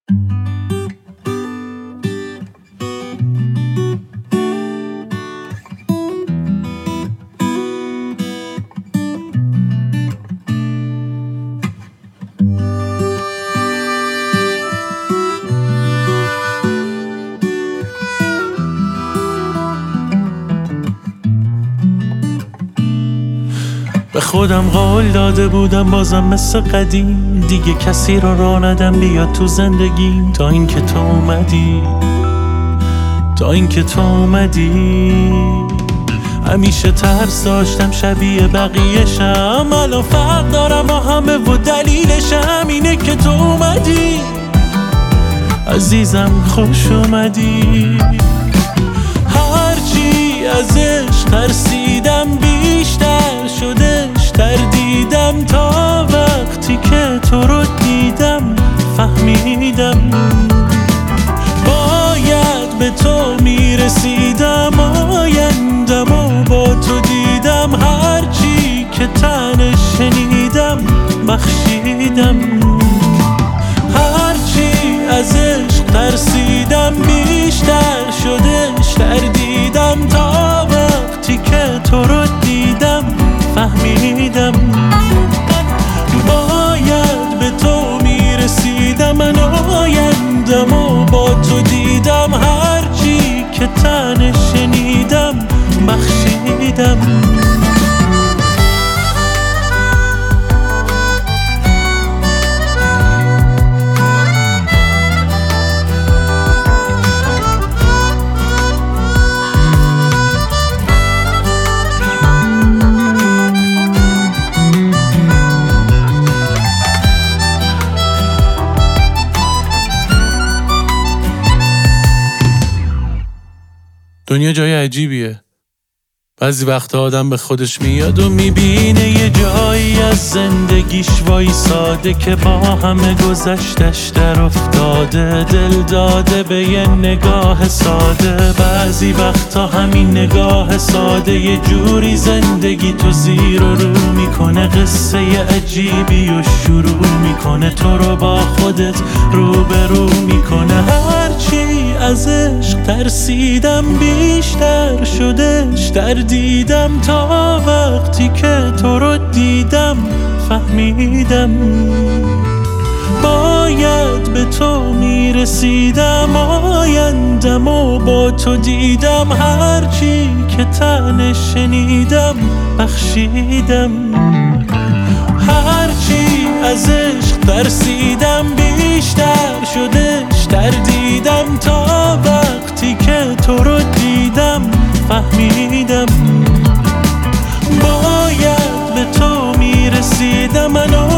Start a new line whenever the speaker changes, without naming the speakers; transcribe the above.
به خودم قول داده بودم بازم مثل قدیم دیگه کسی رو راه ندم بیاد تو زندگیم تا اینکه تو اومدی همیشه ترس داشتم شبیه بقیه‌شم الان فرق دارم با همه و دلیلشم اینه که تو اومدی عزیزم خوش اومدی هرچی ازش ترسیدم بیشتر شدش تردیدم تا وقتی که تو رو دیدم فهمیدم باید به تو میرسیدم آیندم و با تو دیدم هرچی که تنش شنیدم بخشیدم هرچی ازش ترسیدم بیشتر شدش تردیدم تا وقتی که تو رو دیدم فهمیدم باید به تو میرسیدم من آیندم و با تو دیدم هرچی که تنش شنیدم بخشیدم دنیا جای عجیبیه بعضی وقتا آدم به خودش میاد و میبینه یه جایی از زندگیش وایساده که با همه گذشتش در افتاده دل داده به یه نگاه ساده بعضی وقتا همین نگاه ساده یه جوری زندگی تو زیر و رو میکنه قصه عجیبی و شروع میکنه تو رو با خودت روبرو میکنه هرچی از عشق ترسیدم بیشتر شدش تردیدم تا وقتی که تو رو دیدم فهمیدم باید به تو میرسیدم آیندم و با تو دیدم هرچی که تنش شنیدم بخشیدم هرچی از عشق ترسیدم بیشتر شدش تردیدم تا وقتی که تو رو دیدم فهمیدم باید به تو میرسیدم من